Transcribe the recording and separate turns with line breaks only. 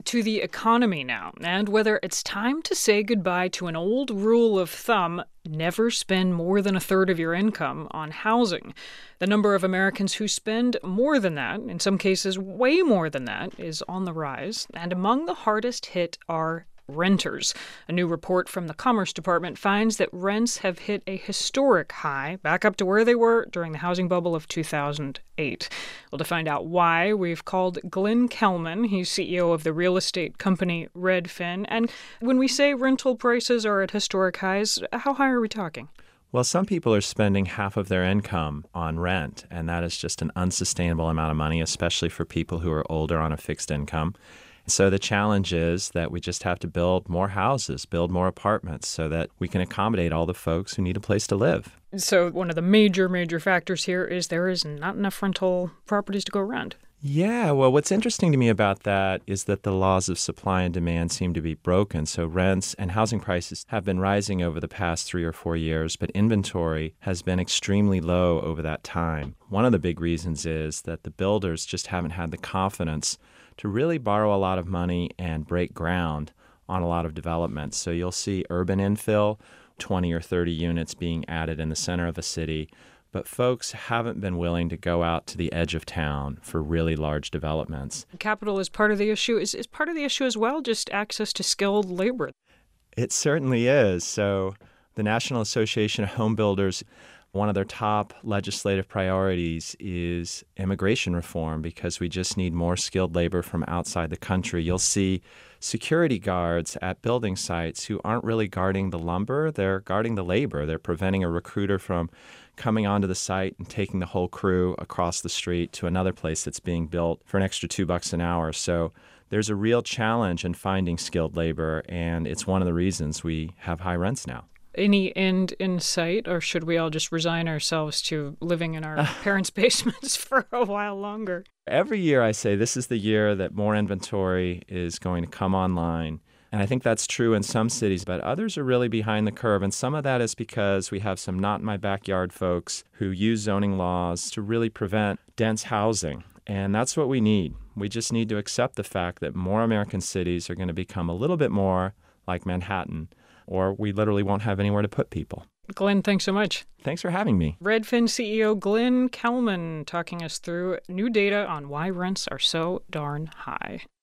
to the economy now and whether it's time to say goodbye to an old rule of thumb: never spend more than a third of your income on housing. The number of Americans who spend more than that, in some cases way more than that, is on the rise. And among the hardest hit are renters. A new report from the Commerce Department finds that rents have hit a historic high, back up to where they were during the housing bubble of 2008. Well, to find out why, we've called Glenn Kelman. He's CEO of the real estate company Redfin. And when we say rental prices are at historic highs, how high are we talking?
Well, some people are spending half of their income on rent, and that is just an unsustainable amount of money, especially for people who are older on a fixed income. So the challenge is that we just have to build more houses, build more apartments so that we can accommodate all the folks who need a place to live.
So one of the major factors here is there is not enough rental properties to go around.
Yeah, well, what's interesting to me about that is that the laws of supply and demand seem to be broken. So rents and housing prices have been rising over the past 3 or 4 years, but inventory has been extremely low over that time. One of the big reasons is that the builders just haven't had the confidence to really borrow a lot of money and break ground on a lot of developments. So you'll see urban infill, 20 or 30 units being added in the center of a city, but folks haven't been willing to go out to the edge of town for really large developments.
Capital is part of the issue. Is part of the issue as well just access to skilled labor?
It certainly is. So the National Association of Home Builders, one of their top legislative priorities is immigration reform because we just need more skilled labor from outside the country. You'll see security guards at building sites who aren't really guarding the lumber, they're guarding the labor. They're preventing a recruiter from coming onto the site and taking the whole crew across the street to another place that's being built for an extra $2 an hour. So there's a real challenge in finding skilled labor, and it's one of the reasons we have high rents now.
Any end in sight, or should we all just resign ourselves to living in our parents' basements for a while longer?
Every year I say this is the year that more inventory is going to come online. And I think that's true in some cities, but others are really behind the curve. And some of that is because we have some not-in-my-backyard folks who use zoning laws to really prevent dense housing. And that's what we need. We just need to accept the fact that more American cities are going to become a little bit more like Manhattan, or we literally won't have anywhere to put people.
Glenn, thanks so much.
Thanks for having me.
Redfin CEO Glenn Kelman talking us through new data on why rents are so darn high.